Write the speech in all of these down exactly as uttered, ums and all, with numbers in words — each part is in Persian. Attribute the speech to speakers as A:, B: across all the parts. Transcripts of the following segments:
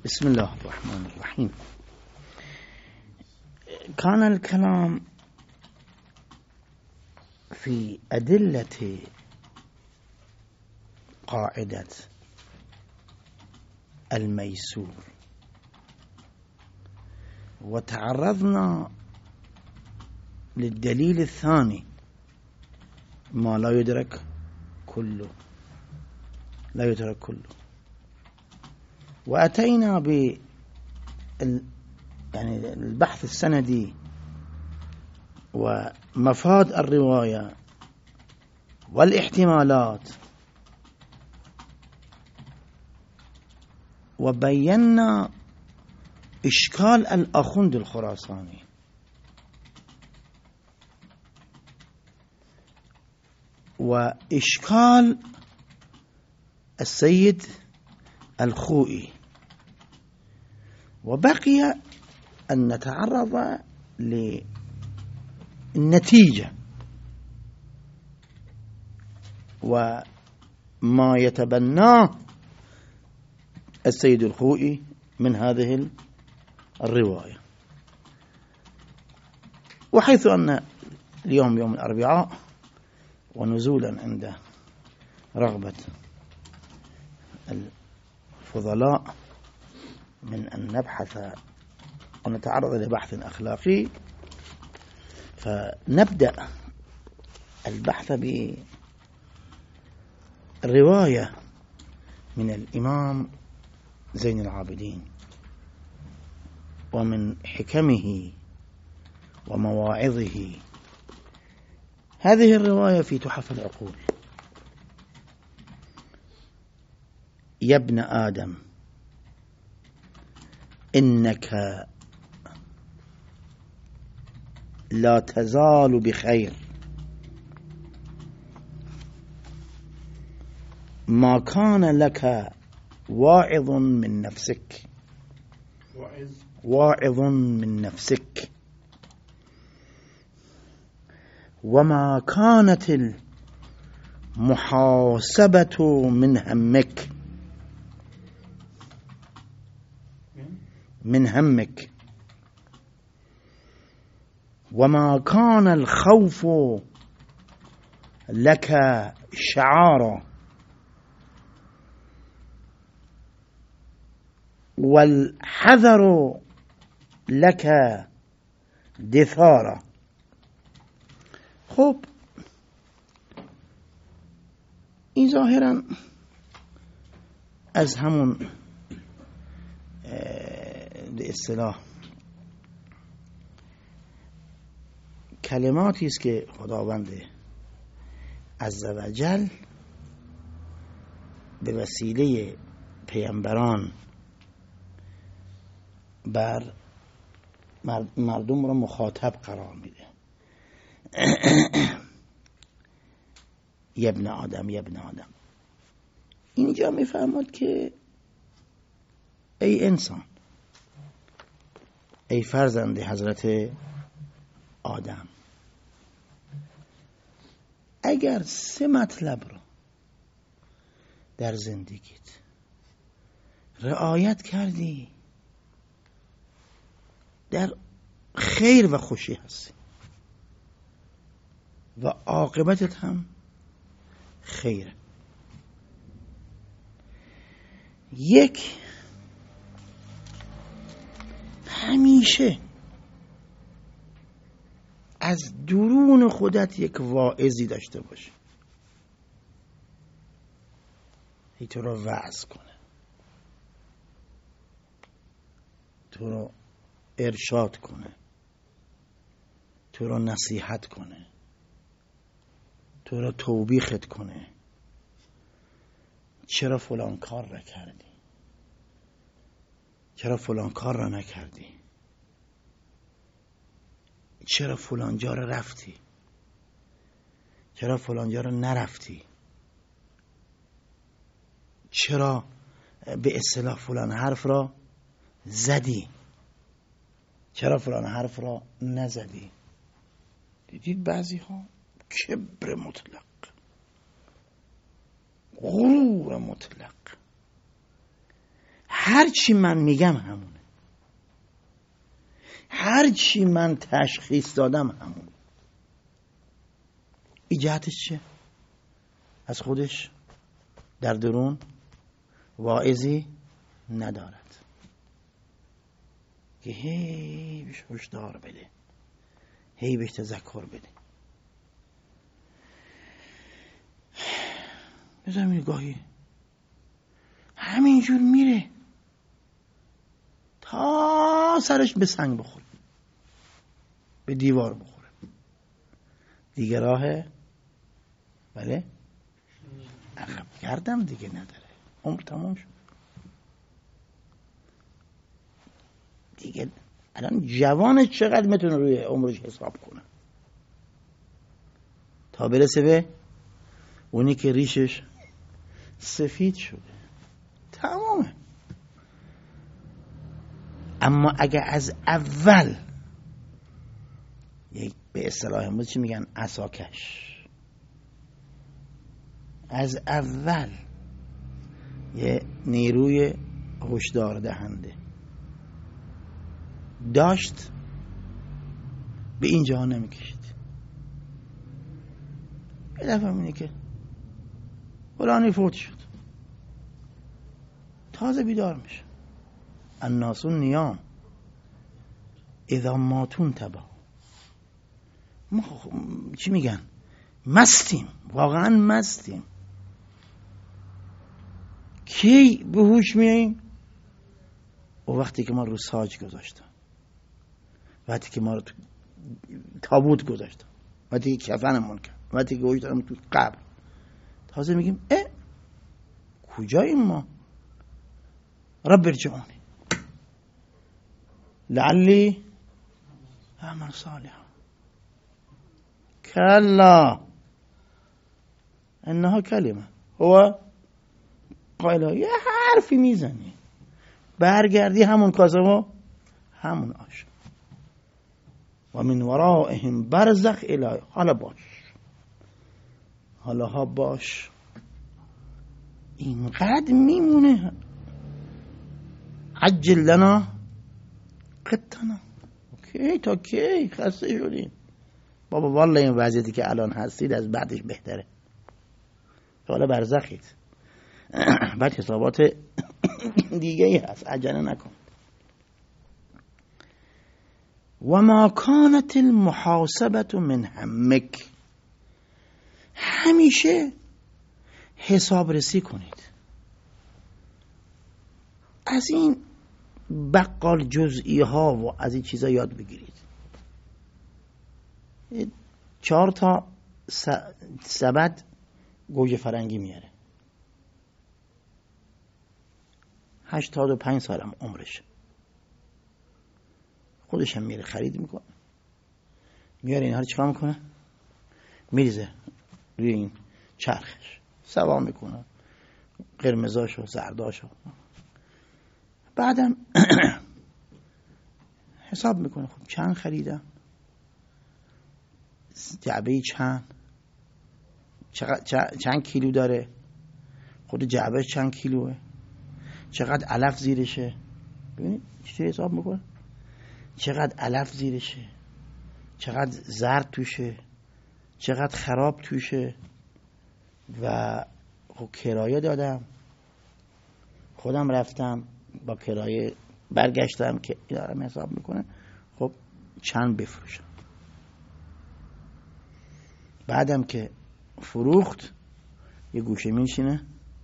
A: بسم الله الرحمن الرحيم. كان الكلام في أدلة قاعدة الميسور، وتعرضنا للدليل الثاني ما لا يدرك كله لا يدرك كله وأتينا ب يعني البحث السندي ومفاد الرواية والاحتمالات، وبينا إشكال الأخوند الخراساني وإشكال السيد الخوئي، وبقي أن نتعرض للنتيجة وما يتبناه السيد الخوئي من هذه الرواية. وحيث أن اليوم يوم الأربعاء ونزولا عند رغبة الفضلاء من أن نبحث ونتعرض لبحث أخلاقي، فنبدأ البحث برواية من الإمام زين العابدين ومن حكمه ومواعظه. هذه الرواية في تحف العقول: يا ابن آدم إنك لا تزال بخير ما كان لك واعظ من نفسك واعظ من نفسك وما كانت المحاسبة من همك من همك وما كان الخوف لك شعارا والحذر لك دثارا. خب این ظاهرا از همون به اصطلاح کلماتی است که خداوند عزوجل به وسیله پیامبران بر مردم را مخاطب قرار میده. یا ابن آدم یا ابن آدم، اینجا میفهمد که ای انسان، ای فرزند حضرت آدم، اگر سه مطلب رو در زندگیت رعایت کردی در خیر و خوشی هستی و عاقبتت هم خیره. یک، همیشه از درون خودت یک واعظی داشته باش، ای تو رو وعظ کنه، تو رو ارشاد کنه، تو رو نصیحت کنه، تو رو توبیخت کنه. چرا فلان کار را کردی؟ چرا فلان کار را نکردی؟ چرا فلان جا را رفتی؟ چرا فلان جا را نرفتی؟ چرا به اصطلاح فلان حرف را زدی؟ چرا فلان حرف را نزدی؟ دیدید بعضی ها کبر مطلق، غرور مطلق، هر چی من میگم همونه، هر چی من تشخیص دادم همون. این جهتش چه؟ از خودش در درون واعظی ندارد که هی بهش هشدار بده، هی بهش تذکر بده. بذارم نگاهی همینجور میره تا سرش به سنگ بخوره، به دیوار بخوره، دیگه راه بله عقب گردم دیگه نداره، عمر تمام شد دیگه. الان جوانش چقدر میتونه روی عمرش حساب کنه تا برسه به اونی که ریشش سفید شده، تمامه. اما اگه از اول یک به اصطلاح ما چی میگن عصاکش، از اول یه نیروی هشدار دهنده داشت، به این جا نمیکشید. یه دفعه میگه که فلانی فوت شد، تازه بیدار میشه. الناس نیام اذا ماتون تبا. ما چی میگن؟ مستیم، واقعا مستیم. کی به هوش میاییم؟ و وقتی که ما رو ساج گذاشتم، وقتی که ما رو تو تابوت گذاشتم، وقتی که کفنمون کرد، وقتی که گذاشتم تو قبر، تازه میگیم اه کجاییم ما؟ رب ارجعونی لعلی اعمل صالحا. کلا انها کلمه هو قائلها. یه حرفی میزنی برگردی همون کاسمو همون آش. و من ورائهم برزخ الی. حالا باش، حالا ها باش، اینقدر میمونه. عجل لنا قطنا. اوکی تا کی خسته شدیم بابا؟ والله این وضعیتی که الان هستید از بعدش بهتره. حالا برزخید، بعد حسابات دیگه ای هست، عجله نکن. و ما کانت المحاسبت من همک. همیشه حساب رسی کنید. از این بقال جزئی ها و از این چیزا یاد بگیرید. چهار تا سبد گوجه فرنگی میاره، هشتاد و پنج سالم عمرش، خودش هم میره خرید میکنه، میاره اینها رو چیکار میکنه؟ میریزه روی این چرخش، سوا میکنه قرمزاشو زرداشو. بعدم حساب میکنه خب چند خریدم، جعبه چند چند کیلو داره، خود جعبه چند کیلوه، چقدر علف زیرشه. ببینید چطوری حساب میکنه، چقدر علف زیرشه، چقدر زرد توشه، چقدر خراب توشه. و خب کرایه دادم، خودم رفتم با کرایه برگشتم که ادارم حساب میکنه خب چند بفروشم. بعدم که فروخت یه گوشه میشینه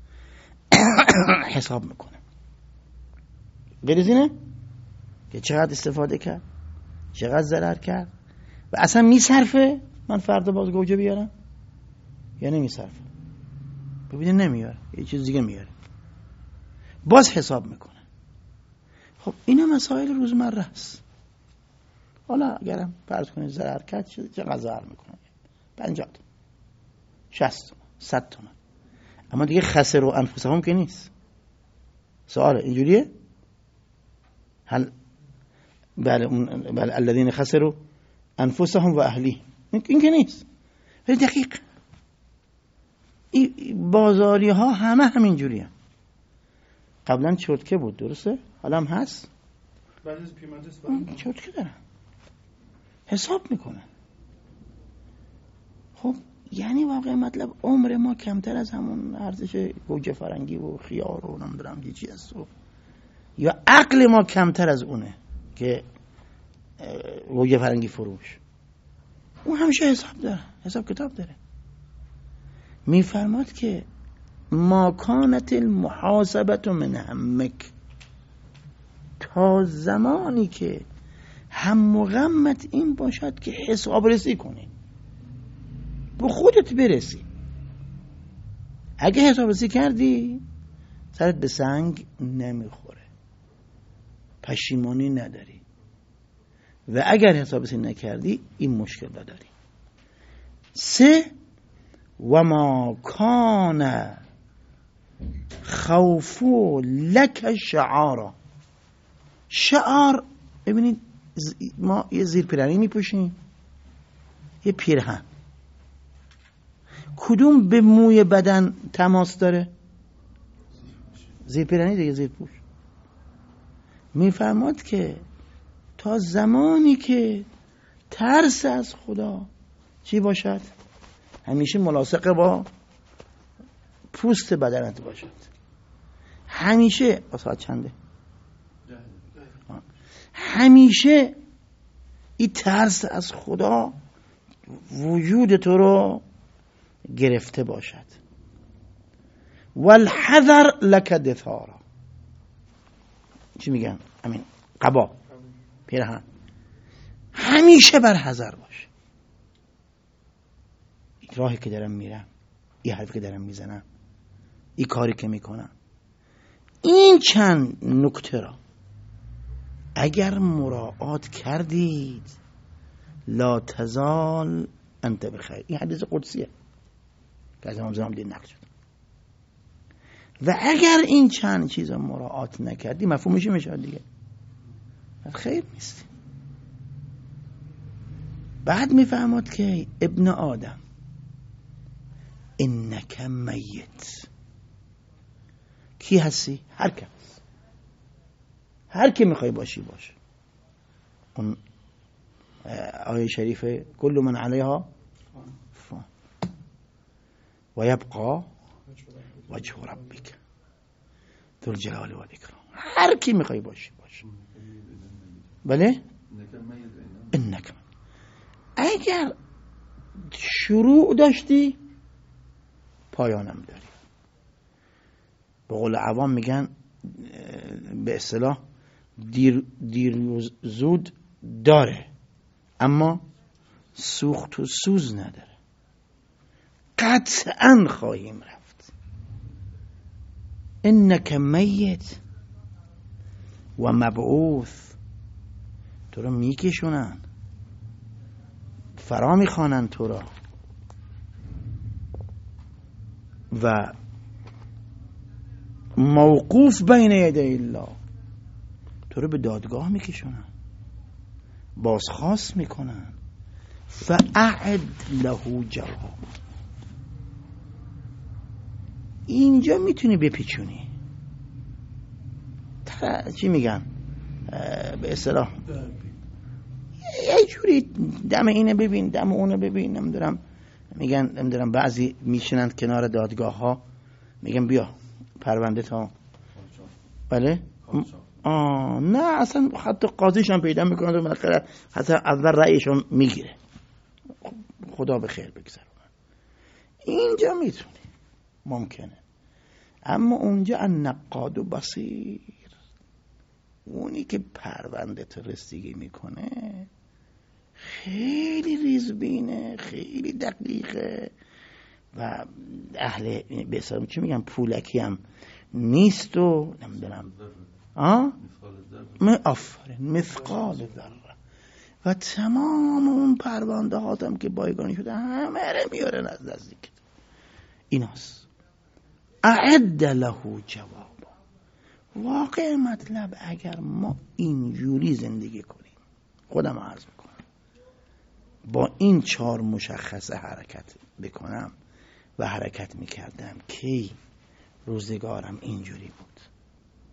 A: حساب میکنه، بریزینه که چقدر استفاده کرد، چقدر ضرر کرد و اصلا میصرفه من فردا باز گوجه بیارم یا نمیصرفه. ببینید نمیاره، یه چیز دیگه میاره، باز حساب میکنه. خب اینا مسائل روزمره است. حالا اگرم فرض کنید ضرر کرد چقدر ضرر میکنه؟ پنجاه تومن، شصت تومن، صد تومن. اما دیگه خسر و انفسهم که نیست. سواله اینجوریه؟ هل بله بله الذين خسروا انفسهم و اهلی، این که نیست. ولی دقیق این بازاری ها همه همین جوریه. قبلا چرتکه بود، درسته؟ حالا هم هست.
B: بعد از پیمانجس
A: چرتکه دارن، حساب میکنن. خب یعنی واقعا مطلب عمر ما کمتر از همون ارزش گوجه فرنگی و خیار و نمیدونم یه چیز است، یا عقل ما کمتر از اونه که گوجه فرنگی فروش. اون همیشه حساب داره، حساب کتاب داره. میفرماد که ما کانت المحاسبت من همک، تا زمانی که هم و غمت این باشد که حساب رسی کنی، به خودت برسی. اگه حساب رسی کردی سرت به سنگ نمیخوره، پشیمانی نداری. و اگر حساب رسی نکردی این مشکل داری. سه، و ما کان خوفو لک شعارا. شعار، ببینید ما یه زیر پیرهنی میپوشیم، یه پیرهن، کدوم به موی بدن تماس داره؟ زیر پیرهنی دیگه، زیر پوش. میفرماد که تا زمانی که ترس از خدا چی باشد؟ همیشه ملاصق با پوست بدنت باشد. همیشه ساعت چنده؟ همیشه این ترس از خدا وجود تو رو گرفته باشد. والحذر لک دثارا. چی میگن؟ همین قبا، پیرهن. همیشه بر حذر باش. این راهی که دارم میرم، این حرفی که دارم میزنم، این کاری که میکنم، این چند نکته را اگر مراعات کردید لا تزال انت بخیر. این حدیث قدسیه که از امام زمان دید نقل شد. و اگر این چند چیز مراعات نکردی مفهومش میشه دیگه خیر نیست. بعد میفهمد که ابن آدم انک میت. کی هستی؟ هر کس، هر کی میخوای باشی باش. اون آیه شریفه کل من علیها فان و یبقا وجه ربک ذو الجلال و الاکرام. هر کی میخوای باشی باش. بله؟ انک. اگر شروع داشتی پایانم داری. به قول عوام میگن به اصطلاح دیر, دیر زود داره اما سوخت و سوز نداره. قطعا خواهیم رفت. انک میت و مبعوث. تو رو میکشونن، فرا میخوانن تو را و موقوف بین یدی الله. تو رو به دادگاه میکشونن، بازخواست میکنن. فاعد له جواب. اینجا میتونی بپیچونی. چی میگن به اصطلاح یه جوری دم اینه ببین دم اونو ببین. نمیدونم میگن نمیدونم بعضی میشنن کنار دادگاه ها میگن بیا پرونده تا بله آه نه اصلا حتی قاضیش هم پیدا میکنه و بالاخره حتی اول رأیش هم میگیره. خدا به خیر بگذره. اینجا میتونی ممکنه، اما اونجا النقاد و بصیر، اونی که پرونده تو رسیدگی میکنه خیلی ریزبینه، خیلی دقیقه و اهل به اصطلاح چی میگم پولکی هم نیست و نمیدونم آه آفرین مثقال ذره. و تمام اون پرونده هاتم که بایگانی شده همه رو میاره نزدیک. ایناست اعد له جواب. واقع مطلب اگر ما اینجوری زندگی کنیم، خودم عرض میکنم با این چهار مشخصه حرکت بکنم و حرکت میکردم کی روزگارم اینجوری بود.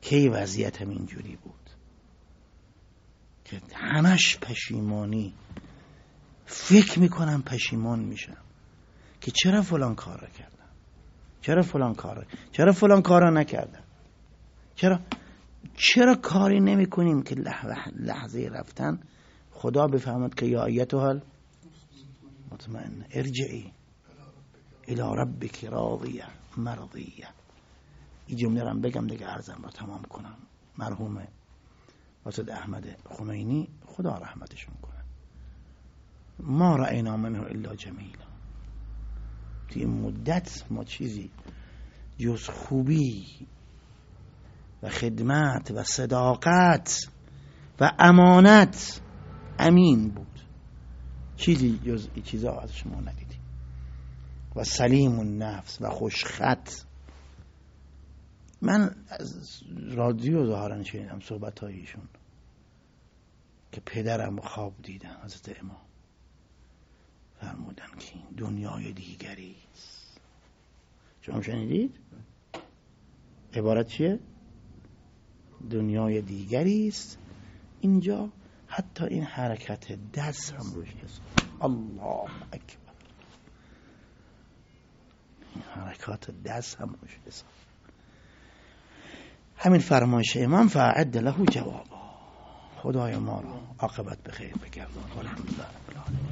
A: کی وضعیتم اینجوری بود که همش پشیمانی، فکر میکنم پشیمان میشم که چرا فلان کار را کردم، چرا فلان کار را چرا فلان کار را نکردم، چرا چرا کاری نمی کنیم که لحظه رفتن خدا بفهمد که یا ایتها مطمئن ارجعی الی ربک راضیه مرضیه. این جمله رو بگم دیگه عرضم رو تمام کنم. مرحوم واسد احمد خمینی خدا رحمتشون کنه، ما رأینا منه الا جمیلا. توی این مدت ما چیزی جز خوبی و خدمت و صداقت و امانت، امین بود، چیزی جز این چیزا از شما ندیدیم. و سلیم النفس و خوشخط. من از رادیو ظاهرا شنیدم صحبت هایشون که پدرم خواب دیدن حضرت امام فرمودن که این دنیای دیگری است. شما شنیدید؟ عبارت چیه؟ دنیای دیگری است. اینجا حتی این حرکت دست هم روش هست. الله اکبر. این حرکات دست هم روش هست. همین فرمایش امام فاعد له جوابا. خدای ما را عاقبت بخیر بگردان. الحمدلله.